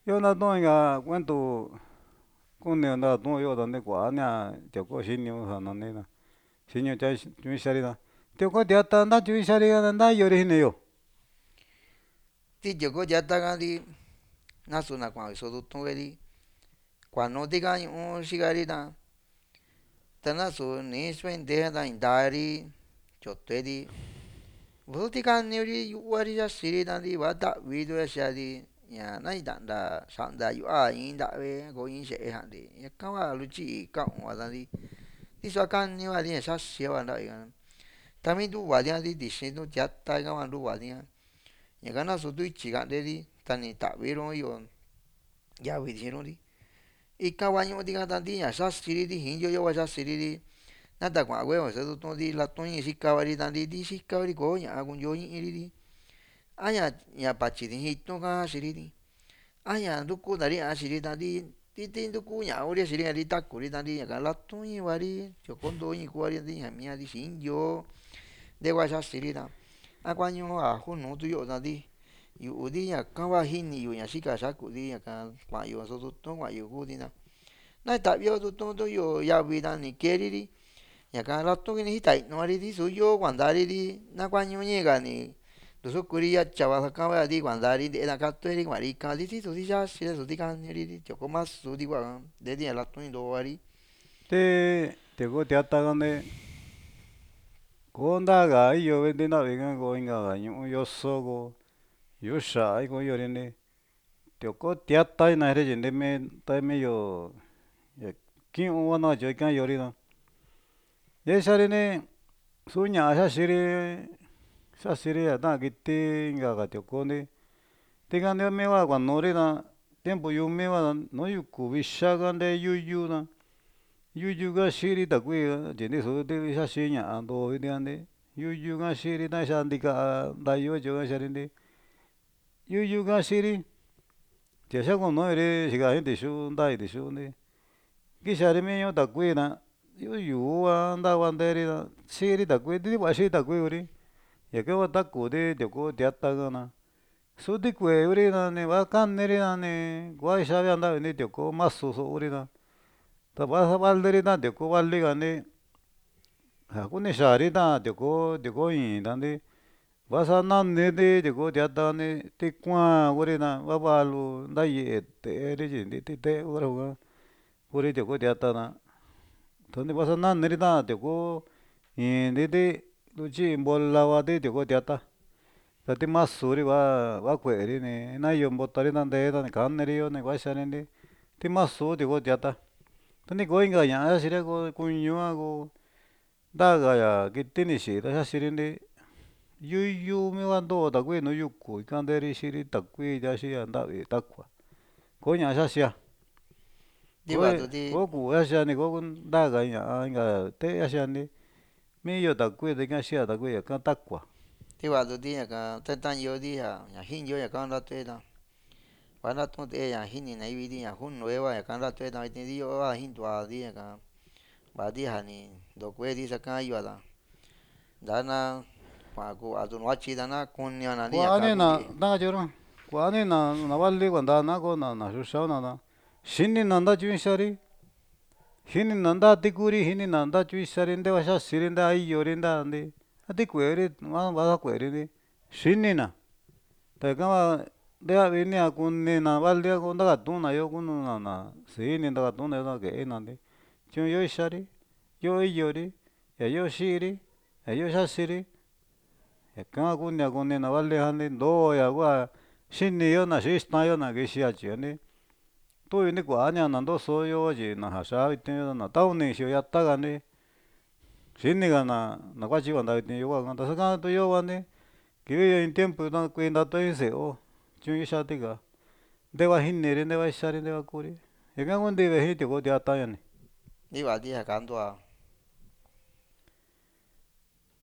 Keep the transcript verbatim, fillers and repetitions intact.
Yo na tu'uinga cuento kunio tu'un yo donde kua'ana tioko xiniu ja nanina xiniu tiu'ui xarina tioko tiata nda tiu'ui xarina nda iyori jiniyo. Ti tioko tiata kadi nasu na kua'an iso tutu'n kodi kuanoti ka ñu'u xikari ta ta nasu ni suente ta ni ntari tyoto'eri vasu tikaniuri yu'uari yaxiri tanti va'a ta'vi tu yaxari ña na ita'nta xa'nta yu'á in nta'vi ko in xe'e ja'nti ñaka hua luchi ka'un vatanti tiso a kaniva ña xaxiva nta'vi ta mintu'uvati tixi tu tiata ka hua ntuvati ñaka nasu tu ityi ka'nteri ta ni ta'viru iyo yavi tixirunti ika hua ñu'uti ka tanti ña xasiri ti jindio yo hua xasiri nata kua'an huevo iso tutu'nti latu'n ñi xikavari tanti ti xikavari koña kundio i'iiri a ña patyi tijin itu'n ka xiri a ña ntukutari ña xiri tanti ti ti ntuku ña'a kuri xiri a takuri tanti ñaka latu'n ñi vari tioko ntoo ñi kuari ña miari xindio nte hua xasiri ta a kuañu aju nu tuyo tanti yu'uti ñaka hua jiniyu ña xika xakuti ñaka kua'yo so tutu'n kua'yo kuti ta na ita'vio tutu'n tu yo yavi ta ni keeriri ñaka latu'n kini jita inuari riso yo kuantari ri na kuañuñi ka ni ntusukuri yatya va sakava'ri kuantari nte'e katu'eri kua'ri ika tiso yaxiri asu tikaniuri tioko masuti kua nteeti ña latu'n into'ari. Te tioko tiata kane koo ntaga iyo ve'e nte'e na'vi ko inka ñu'u yoso ko yu'uxa iko iyori tioko tiata jina'ari tyi nteme tamiyo ki'un va nakatyi ika iyori ixarini su ña'a xaxiri xaxiri a ta'an kiti inka ka tiokonti tika ntiomi hua kuanuri ta tiempo yumi va nuu yuku vixa kante yuyu ta yuyu ka xiri takui tyi ntisu xaxi ña'a ndo kitianti yuyu ka xiri ta kixa ntika ntayu katyi ixarinti yuyu ka xiri tyi xa ku'nuri xikaji tixu ntai tixunti kixari miñu takui ta io yuu nta kuanteri ta xiri takui ti vaa xi takui kuri ñaka hua takuti tioko tiata kana su tikue'uri nani va kaniri nani kua kixavia nta'vi tioko masu so'ori ta ta va valderi ta tioko vali kanti ja kuni xaari ta tioko tioko iin vasa naniti tioko tiata ti kuaan Kuri ta va valu nta ye'eteri tyi nti tite'e hora Kuri tioko tiata ta vasa naniri ta tioko iinti luchi bola vati tioko tiata ta ti masuri va va kue'eri na iyo mbotari ta ntee ta ni kaniri yo ni kuaxarinti ti masu tioko tiata tani koo inka ña'a xaxiri ko kuñu a ko ntaka kiti ni xii ta xaxirinti yuyu mi hua ntoo takui nuu yuku ika nteri xiri takui yaxi a nta'vi takua koña'a xaxia ko ku'u xaxia ko ntaka ña'a inka te'e xaxianti mi iyo takui ta ika xia takui ñaka takua. Ti va'a tuti ñaka tatañuyoti ña jinio ñaka ntato'e ta va natu'ute ña jini nai viti ña junue va ñaka ntato'e ta vitin ti yo'o a jintuati ñaka vati ja ni ntokueti sakayo'a ta ntana kua'an kuvatu nuu atyi ta na kunio nani ñaka Kua'ani na kunti nakatyiru kua'ani na vali kuantana kona na xuxauna ta xinina nta tiu'ui xari jinina nta tikuri jinina nta tiu'ui xari nte va xaxiri nta iyori ntanti a tikue'eri va sakue'eri xinina ta ika va nte'avi inia kunina valia ko ntakatu'una yo kununa na si'ini ntakatu'una yo nake'ena tiu'n yo ixari yo iyori ña yo xi'iri ña yo xaxiri ñaka kunia kunina valia ntoya kua xiniyo na xi ixtayo na kixi atyinti tu'uinti kua'ania na ntoso yo tyi naja xaa vitin na tauni xi'io yata kanti xinikana na kuatyi kuanta vitin yoka ta sakatuyo vanti kivi in tiempo kui ntato'o se'eo tiu'n kixati ka nte va jiniri nte va ixari nte va Kuri ika kuu nti veji tioko tiata yani. ti vati ja kantua.